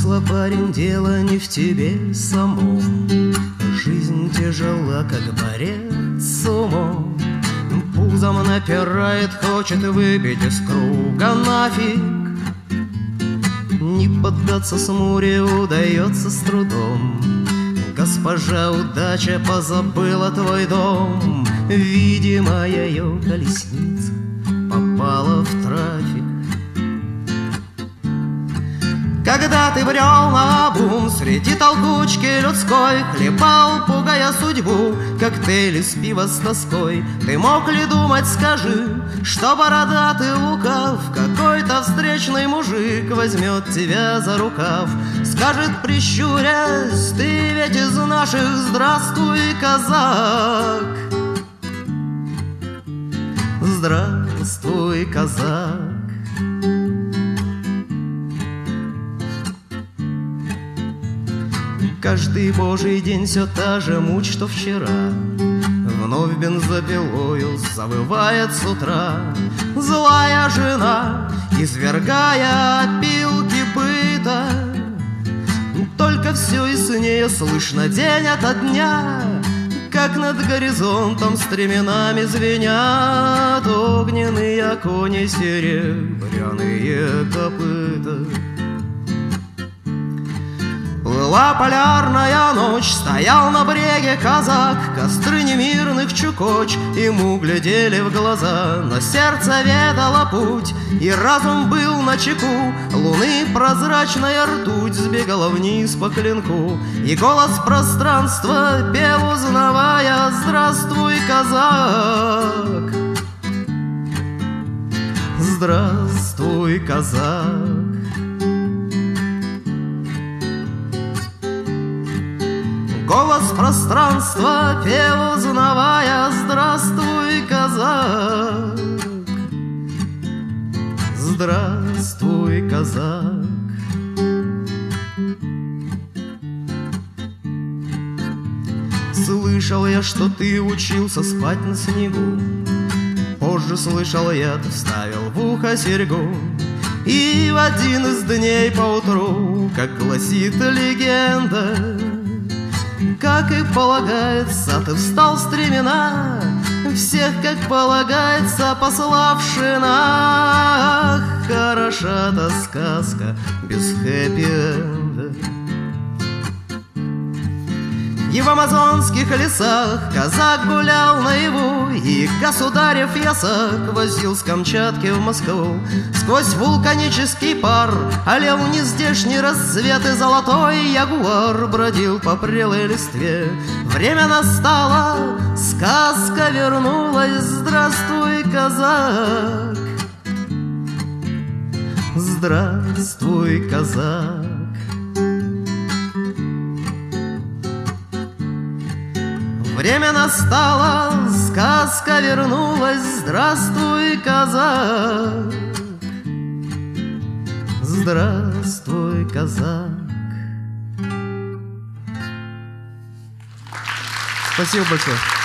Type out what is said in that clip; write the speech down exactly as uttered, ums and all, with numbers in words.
взрослый парень, дело не в тебе самом. Жизнь тяжела, как борец с умом. Пузом напирает, хочет выбить из круга нафиг. Не поддаться смуре удается с трудом. Госпожа удача позабыла твой дом. Видимо, ее колесница попала в трафик. Когда ты брел наобум среди толкучки людской, хлебал, пугая судьбу, коктейли с пива с тоской, ты мог ли думать, скажи, что бородатый лукав, какой-то встречный мужик возьмет тебя за рукав, скажет, прищурясь, ты ведь из наших, здравствуй, казак. Здравствуй, казак. Каждый божий день все та же муть, что вчера. Вновь бензопилою завывает с утра злая жена, извергая опилки быта. Только все яснее слышно день ото дня, как над горизонтом стременами звенят огненные кони, серебряные копыта. Плыла полярная ночь, стоял на бреге казак, костры немирных чукоч ему глядели в глаза, но сердце ведало путь, и разум был начеку. Луны прозрачная ртуть сбегала вниз по клинку, и голос пространства пел, узнавая: здравствуй, казак. Здравствуй, казак. Голос пространства пел, узнавая: здравствуй, казак. Здравствуй, казак. Слышал я, что ты учился спать на снегу. Позже слышал я, ты вставил в ухо серьгу. И в один из дней поутру, как гласит легенда, как и полагается, ты встал в стремена, всех, как полагается, пославши на. Ах, хороша та сказка без хэппи-энда. И в амазонских лесах казак гулял наяву, и государев ясак возил с Камчатки в Москву. Сквозь вулканический пар олел нездешний рассвет, и золотой ягуар бродил по прелой листве. Время настало, сказка вернулась. Здравствуй, казак. Здравствуй, казак. Время настало, сказка вернулась. Здравствуй, казак. Здравствуй, казак. Спасибо большое.